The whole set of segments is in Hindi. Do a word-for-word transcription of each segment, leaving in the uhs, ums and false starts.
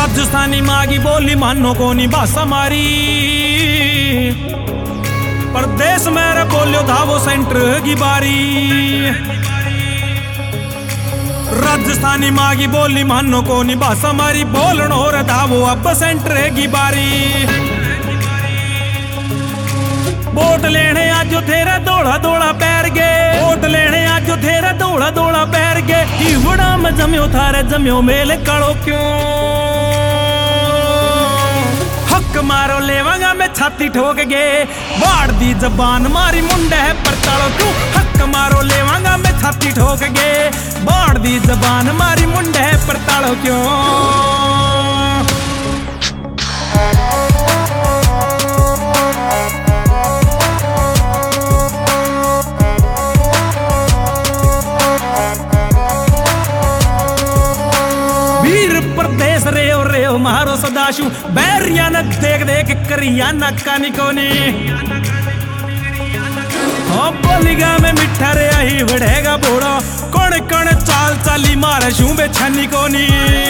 राजस्थानी मागी बोली मानो को नहीं भाषा मारी, परदेश मेरे बोलियो था वो सेंटर की बारी। राजस्थानी मागी बोली मानो को नहीं भाषा मारी, बोलन हो रहा था वो अब सेंटर की बारी। वोट लेने आज तेरा दौड़ा दौड़ा पैर गे, वोट लेने आज तेरा दौड़ा दौड़ा पैर गे। ईवड़ा में जम्यो थारे जम्यो मेले कालो क्यों, हक मारो लेवांगा मैं छाती ठोक गे। बाढ़ दी जबान मारी मुंडे है परतालो क्यों, हक मारो लेवांगा मैं छाती ठोक गे। बाढ़ दी जबान मारी मुंडे है परतालो क्यों। परदेश रे ओ रे ओ मारो सदाशु, बैरिया न देख देख करिया नक्का निकोनी। ओ बोलिगा में मिठा रे ही बढ़ेगा बोड़ा, कौन कौन चाल चाली मारे शू बेछानी कोनी।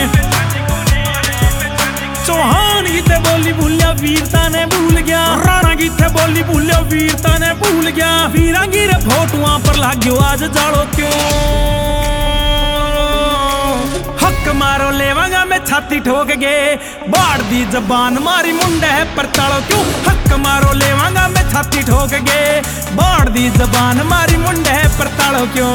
चौहान गीते बोली भूलिया वीरता ने भूल गया, राणा गीते बोली भूलिया वीरता ने भूल गया। वीरांगी रे फोटुआ पर लाग्यो आज जाड़ो क्यों, हक मारो लेवांगा मैं छाती ठोक गे। बाढ़ दी जबान मारी मुंडे है परतालो क्यों, हक मारो लेवांगा मैं छाती ठोक गे। बाढ़ दी जबान मारी मुंडे है परतालो क्यों।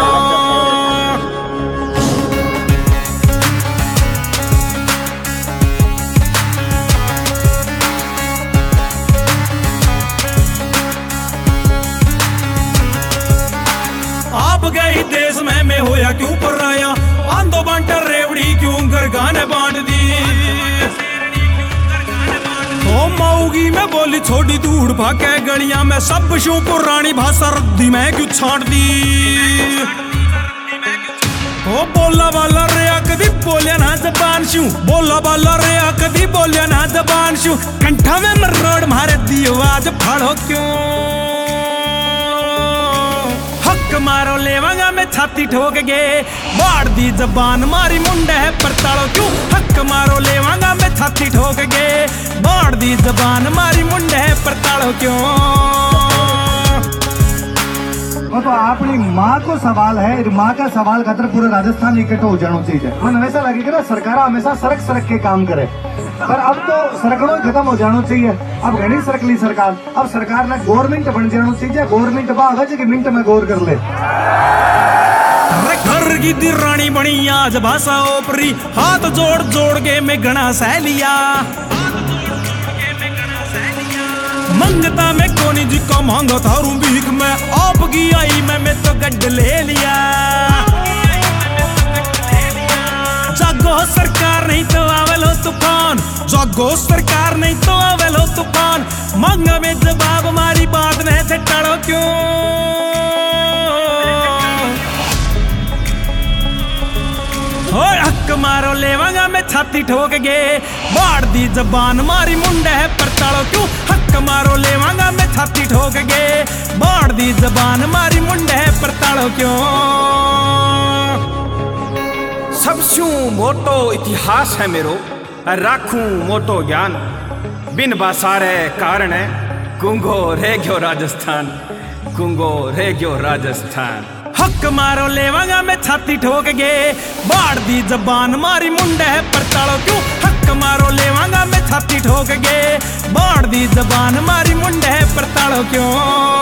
आप गई देश में मैं होया क्यों पराया, आंदो बांटा रेवड़ी क्यों घर गाने बांट दी। ओ माऊगी मैं बोली छोड़ी दूड़ भागे गलियां में, सब शू पुरानी भाषा रद्दी में क्यों छाट दी। ओ बोला वाला रे कदी बोलिया ना जबान शू, बोला वाला रे कदी बोलिया ना जबान शू। कंठा में मरोड़ मारे दी आवाज फाड़ो क्यों, हक मारो लेवांगा मैं छाती ठोक गे। बाढ़ दी जबान मारी मुंडे है परतालो क्यों, हक मारो लेवांगा मैं छाती ठोक गे। बाढ़ दी जबान मारी मुंडे है परतालो क्यों। तो अपनी माँ को सवाल है, माँ का सवाल खातर पूरा राजस्थान इकट्ठा हो जाना चाहिए। मन हमेशा लगे ना सरकार हमेशा सड़क सड़क के काम करे, पर अब तो सड़कों खत्म हो जाना चाहिए। अब घनी सड़क ली सरकार, अब सरकार ने गवर्नमेंट बन जाना चाहिए। गवर्नमेंट बाग की मिनट में गौर कर ले। घर की दी रानी बनी आज भाषा ओपरी, हाथ जोड़ जोड़ के मैं गणा सह लिया। मंगता में कोनी जी को मांगो थारू भीख में, आपकी आई मैं मैं तो गड्ढ ले लिया। जागो सरकार नहीं तो आवेलो तूफान, जागो सरकार नहीं तो आवेलो तूफान। मांगा में जवाब मारी बात ने से टाड़ो क्यों, ओए हक मारो लेवांगा मैं छाती ठोक गे। बाढ़ दी जबान मारी मुंडे है परतालो क्यों, हक मारो लेवांगा मैं छाती ठोक गे। बाढ़ दी जबान मारी मुंडे है परतालो क्यों। सबसू मोटो इतिहास है मेरो, राखूं मोटो ज्ञान। बिन बासारे कारण गुंगो रह गयो राजस्थान, गुंगो रह गयो राजस्थान। हक मारो लेवांगा मैं छाती ठोक गे। बाढ़ दी जबान मारी मुंडे है परतालो क्यों, हक मारो लेवांगा मैं छाती ठोक गे। बाढ़ दी जबान मारी मुंडे है परतालो क्यों।